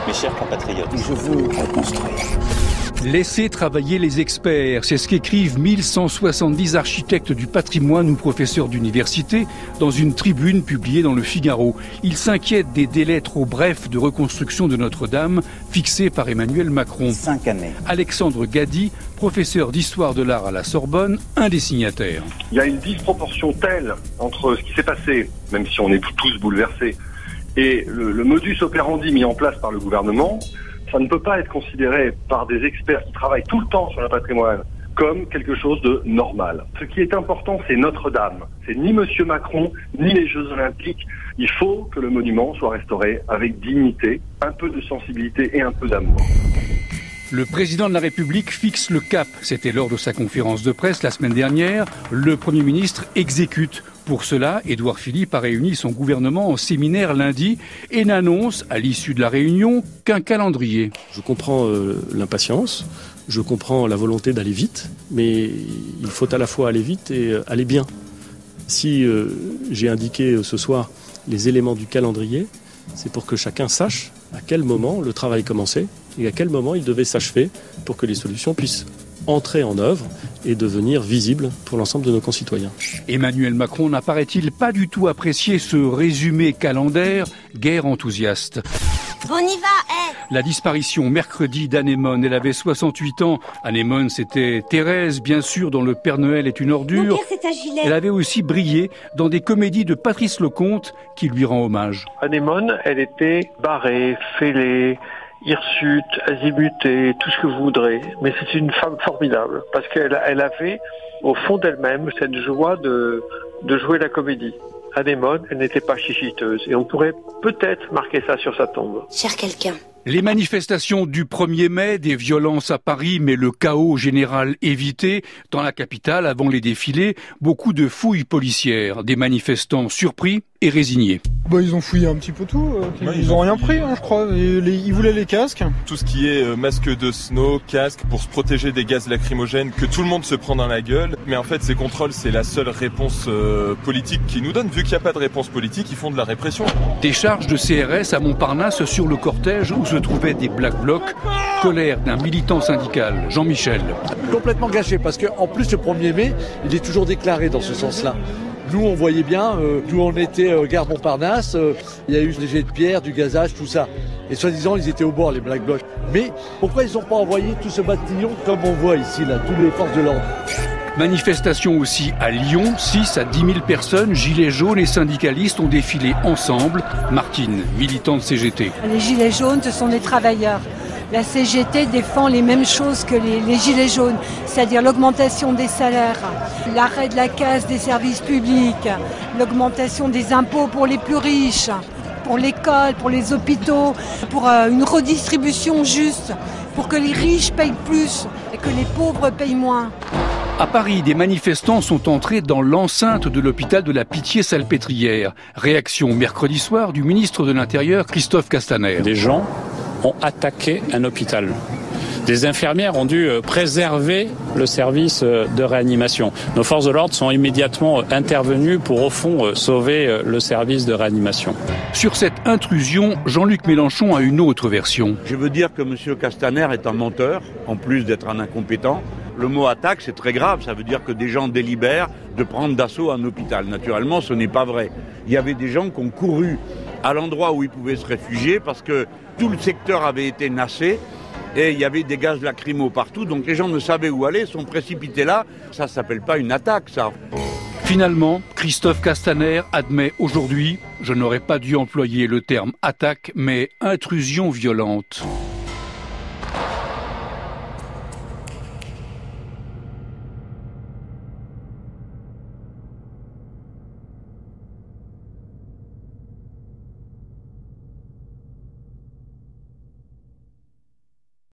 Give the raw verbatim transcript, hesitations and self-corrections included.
Mes chers compatriotes, je veux reconstruire. Laissez travailler les experts, c'est ce qu'écrivent mille cent soixante-dix architectes du patrimoine ou professeurs d'université dans une tribune publiée dans le Figaro. Ils s'inquiètent des délais trop brefs de reconstruction de Notre-Dame fixés par Emmanuel Macron. Cinq années. Alexandre Gady, professeur d'histoire de l'art à la Sorbonne, un des signataires. Il y a une disproportion telle entre ce qui s'est passé, même si on est tous bouleversés, et le, le modus operandi mis en place par le gouvernement. Ça ne peut pas être considéré par des experts qui travaillent tout le temps sur le patrimoine comme quelque chose de normal. Ce qui est important, c'est Notre-Dame. C'est ni Monsieur Macron, ni les Jeux Olympiques. Il faut que le monument soit restauré avec dignité, un peu de sensibilité et un peu d'amour. Le président de la République fixe le cap. C'était lors de sa conférence de presse la semaine dernière. Le Premier ministre exécute. Pour cela, Édouard Philippe a réuni son gouvernement en séminaire lundi et n'annonce, à l'issue de la réunion, qu'un calendrier. Je comprends euh, l'impatience, je comprends la volonté d'aller vite, mais il faut à la fois aller vite et euh, aller bien. Si euh, j'ai indiqué euh, ce soir les éléments du calendrier, c'est pour que chacun sache à quel moment le travail commençait et à quel moment il devait s'achever pour que les solutions puissent entrer en œuvre et devenir visibles pour l'ensemble de nos concitoyens. Emmanuel Macron n'a, paraît-il, pas du tout apprécié ce résumé calendaire, guère enthousiaste. On y va, eh La disparition mercredi d'Anémone, elle avait soixante-huit ans. Anémone, c'était Thérèse, bien sûr, dans Le Père Noël est une ordure. Mon père, c'est un gilet. Elle avait aussi brillé dans des comédies de Patrice Lecomte qui lui rend hommage. Anémone, elle était barrée, fêlée, hirsute, azimutée, tout ce que vous voudrez. Mais c'est une femme formidable, parce qu'elle elle avait, au fond d'elle-même, cette joie de, de jouer la comédie. Anémone, elle n'était pas chichiteuse. Et on pourrait peut-être marquer ça sur sa tombe. Cher quelqu'un. Les manifestations du premier mai, des violences à Paris, mais le chaos général évité. Dans la capitale, avant les défilés, beaucoup de fouilles policières. Des manifestants surpris et résignés. Bah, ils ont fouillé un petit peu tout. Euh, ils, ouais, ils ont rien pris, hein, je crois. Et les, ils voulaient les casques. Tout ce qui est euh, masque de snow, casque, pour se protéger des gaz lacrymogènes, que tout le monde se prend dans la gueule. Mais en fait, ces contrôles, c'est la seule réponse euh, politique qu'ils nous donnent. Vu qu'il n'y a pas de réponse politique, ils font de la répression. Des charges de C R S à Montparnasse sur le cortège où se trouvaient des Black Blocs. Colère d'un militant syndical, Jean-Michel. Complètement gâché, parce qu'en plus, le premier mai, il est toujours déclaré dans ce sens-là. Nous, on voyait bien, euh, nous on était euh, gare Montparnasse, euh, il y a eu des jets de pierre, du gazage, tout ça. Et soi-disant, ils étaient au bord, les Black Blocs. Mais pourquoi ils n'ont pas envoyé tout ce bataillon comme on voit ici, là, toutes les forces de l'ordre? Manifestation aussi à Lyon, six à dix mille personnes, gilets jaunes et syndicalistes ont défilé ensemble. Martine, militante C G T. Les gilets jaunes, ce sont des travailleurs. La C G T défend les mêmes choses que les, les gilets jaunes, c'est-à-dire l'augmentation des salaires, l'arrêt de la casse des services publics, l'augmentation des impôts pour les plus riches, pour l'école, pour les hôpitaux, pour euh, une redistribution juste, pour que les riches payent plus et que les pauvres payent moins. À Paris, des manifestants sont entrés dans l'enceinte de l'hôpital de la Pitié-Salpêtrière. Réaction mercredi soir du ministre de l'Intérieur, Christophe Castaner. Des gens ont attaqué un hôpital. Des infirmières ont dû préserver le service de réanimation. Nos forces de l'ordre sont immédiatement intervenues pour, au fond, sauver le service de réanimation. Sur cette intrusion, Jean-Luc Mélenchon a une autre version. Je veux dire que M. Castaner est un menteur, en plus d'être un incompétent. Le mot attaque, c'est très grave. Ça veut dire que des gens délibèrent de prendre d'assaut un hôpital. Naturellement, ce n'est pas vrai. Il y avait des gens qui ont couru à l'endroit où ils pouvaient se réfugier parce que tout le secteur avait été nassé et il y avait des gaz lacrymaux partout. Donc les gens ne savaient où aller, sont précipités là. Ça ne s'appelle pas une attaque, ça. Finalement, Christophe Castaner admet aujourd'hui « Je n'aurais pas dû employer le terme attaque, mais intrusion violente ».